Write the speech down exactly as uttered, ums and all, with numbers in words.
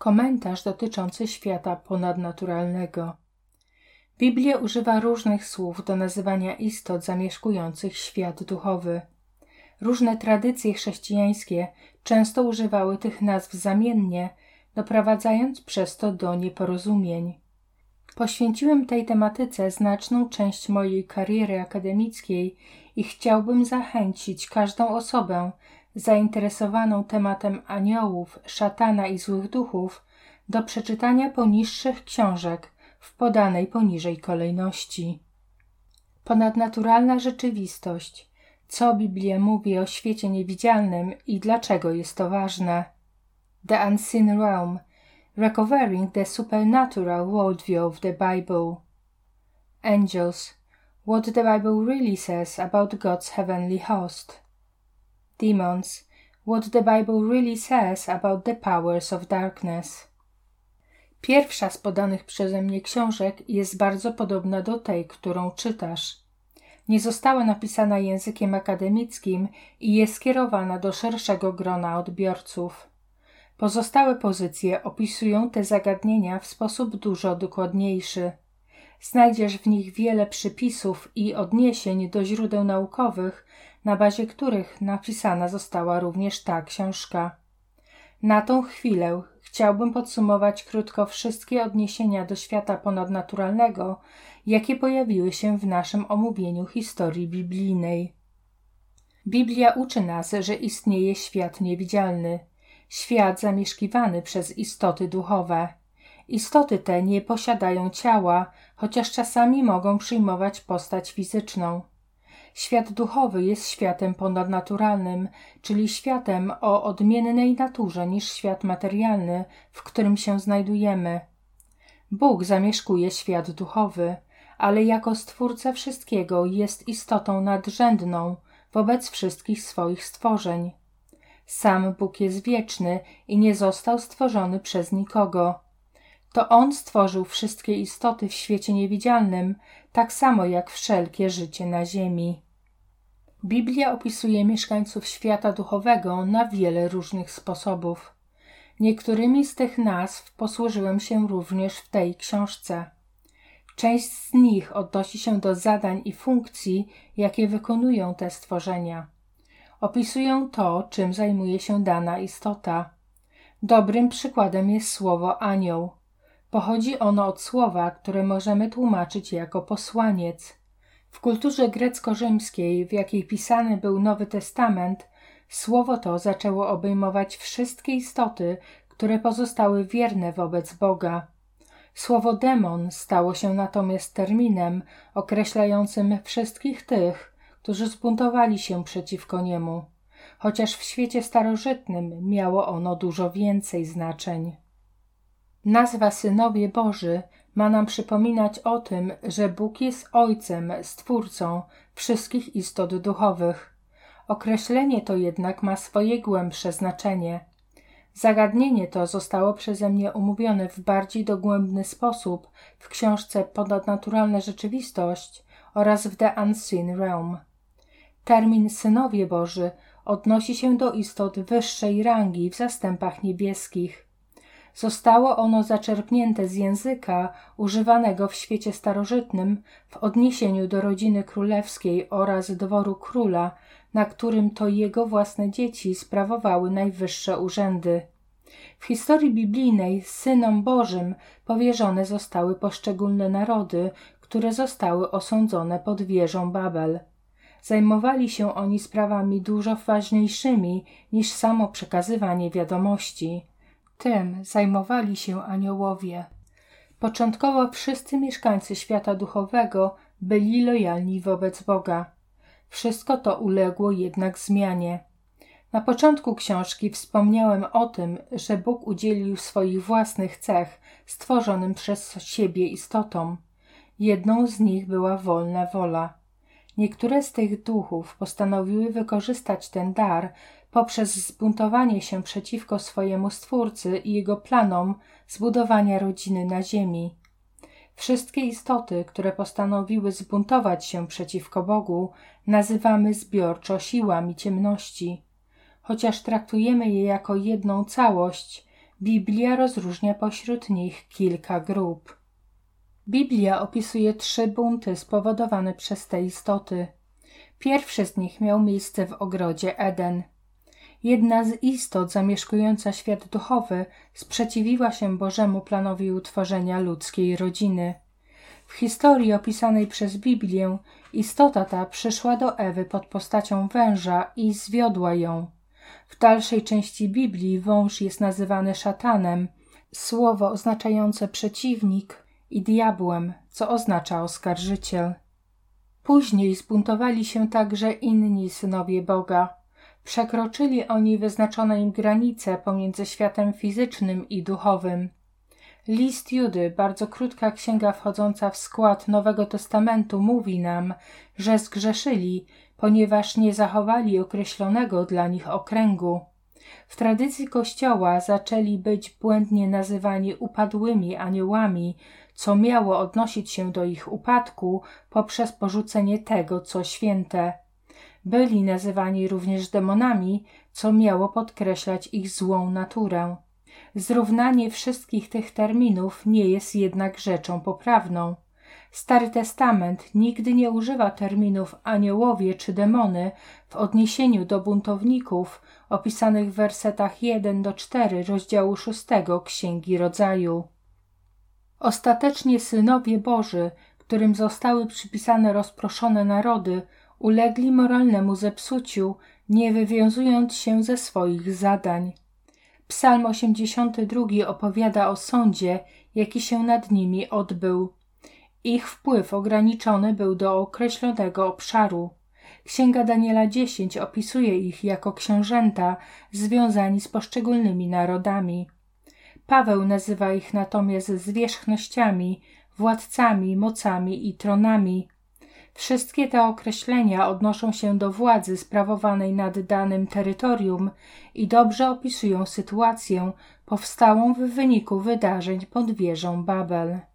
Komentarz dotyczący świata ponadnaturalnego. Biblia używa różnych słów do nazywania istot zamieszkujących świat duchowy. Różne tradycje chrześcijańskie często używały tych nazw zamiennie, doprowadzając przez to do nieporozumień. Poświęciłem tej tematyce znaczną część mojej kariery akademickiej i chciałbym zachęcić każdą osobę zainteresowaną tematem aniołów, szatana i złych duchów do przeczytania poniższych książek w podanej poniżej kolejności. Ponadnaturalna rzeczywistość. Co Biblia mówi o świecie niewidzialnym i dlaczego jest to ważne? The Unseen Realm. Recovering the Supernatural Worldview of the Bible. Angels. What the Bible really says about God's heavenly host. Demons. What the Bible really says about the powers of darkness. Pierwsza z podanych przeze mnie książek jest bardzo podobna do tej, którą czytasz. Nie została napisana językiem akademickim i jest skierowana do szerszego grona odbiorców. Pozostałe pozycje opisują te zagadnienia w sposób dużo dokładniejszy. Znajdziesz w nich wiele przypisów i odniesień do źródeł naukowych, na bazie których napisana została również ta książka. Na tą chwilę chciałbym podsumować krótko wszystkie odniesienia do świata ponadnaturalnego, jakie pojawiły się w naszym omówieniu historii biblijnej. Biblia uczy nas, że istnieje świat niewidzialny, świat zamieszkiwany przez istoty duchowe. Istoty te nie posiadają ciała, chociaż czasami mogą przyjmować postać fizyczną. Świat duchowy jest światem ponadnaturalnym, czyli światem o odmiennej naturze niż świat materialny, w którym się znajdujemy. Bóg zamieszkuje świat duchowy, ale jako Stwórca wszystkiego jest istotą nadrzędną wobec wszystkich swoich stworzeń. Sam Bóg jest wieczny i nie został stworzony przez nikogo. To On stworzył wszystkie istoty w świecie niewidzialnym, tak samo jak wszelkie życie na ziemi. Biblia opisuje mieszkańców świata duchowego na wiele różnych sposobów. Niektórymi z tych nazw posłużyłem się również w tej książce. Część z nich odnosi się do zadań i funkcji, jakie wykonują te stworzenia. Opisują to, czym zajmuje się dana istota. Dobrym przykładem jest słowo anioł. Pochodzi ono od słowa, które możemy tłumaczyć jako posłaniec. W kulturze grecko-rzymskiej, w jakiej pisany był Nowy Testament, słowo to zaczęło obejmować wszystkie istoty, które pozostały wierne wobec Boga. Słowo demon stało się natomiast terminem określającym wszystkich tych, którzy zbuntowali się przeciwko niemu, chociaż w świecie starożytnym miało ono dużo więcej znaczeń. Nazwa Synowie Boży ma nam przypominać o tym, że Bóg jest Ojcem, Stwórcą wszystkich istot duchowych. Określenie to jednak ma swoje głębsze znaczenie. Zagadnienie to zostało przeze mnie omówione w bardziej dogłębny sposób w książce Ponadnaturalna rzeczywistość oraz w The Unseen Realm. Termin Synowie Boży odnosi się do istot wyższej rangi w zastępach niebieskich. Zostało ono zaczerpnięte z języka używanego w świecie starożytnym w odniesieniu do rodziny królewskiej oraz dworu króla, na którym to jego własne dzieci sprawowały najwyższe urzędy. W historii biblijnej synom Bożym powierzone zostały poszczególne narody, które zostały osądzone pod wieżą Babel. Zajmowali się oni sprawami dużo ważniejszymi niż samo przekazywanie wiadomości. Tym zajmowali się aniołowie. Początkowo wszyscy mieszkańcy świata duchowego byli lojalni wobec Boga. Wszystko to uległo jednak zmianie. Na początku książki wspomniałem o tym, że Bóg udzielił swoich własnych cech stworzonym przez siebie istotom. Jedną z nich była wolna wola. Niektóre z tych duchów postanowiły wykorzystać ten dar poprzez zbuntowanie się przeciwko swojemu Stwórcy i jego planom zbudowania rodziny na ziemi. Wszystkie istoty, które postanowiły zbuntować się przeciwko Bogu, nazywamy zbiorczo siłami ciemności. Chociaż traktujemy je jako jedną całość, Biblia rozróżnia pośród nich kilka grup. Biblia opisuje trzy bunty spowodowane przez te istoty. Pierwszy z nich miał miejsce w ogrodzie Eden. Jedna z istot zamieszkująca świat duchowy sprzeciwiła się Bożemu planowi utworzenia ludzkiej rodziny. W historii opisanej przez Biblię istota ta przyszła do Ewy pod postacią węża i zwiodła ją. W dalszej części Biblii wąż jest nazywany szatanem, słowo oznaczające przeciwnik, i diabłem, co oznacza oskarżyciel. Później zbuntowali się także inni synowie Boga. Przekroczyli oni wyznaczone im granice pomiędzy światem fizycznym i duchowym. List Judy, bardzo krótka księga wchodząca w skład Nowego Testamentu, mówi nam, że zgrzeszyli, ponieważ nie zachowali określonego dla nich okręgu. W tradycji Kościoła zaczęli być błędnie nazywani upadłymi aniołami, co miało odnosić się do ich upadku poprzez porzucenie tego, co święte. Byli nazywani również demonami, co miało podkreślać ich złą naturę. Zrównanie wszystkich tych terminów nie jest jednak rzeczą poprawną. Stary Testament nigdy nie używa terminów aniołowie czy demony w odniesieniu do buntowników opisanych w wersetach jeden do czterech rozdziału szóstego Księgi Rodzaju. Ostatecznie synowie Boży, którym zostały przypisane rozproszone narody, ulegli moralnemu zepsuciu, nie wywiązując się ze swoich zadań. Psalm osiemdziesiąty drugi opowiada o sądzie, jaki się nad nimi odbył. Ich wpływ ograniczony był do określonego obszaru. Księga Daniela dziesięć opisuje ich jako książęta związani z poszczególnymi narodami. Paweł nazywa ich natomiast zwierzchnościami, władcami, mocami i tronami. Wszystkie te określenia odnoszą się do władzy sprawowanej nad danym terytorium i dobrze opisują sytuację powstałą w wyniku wydarzeń pod wieżą Babel.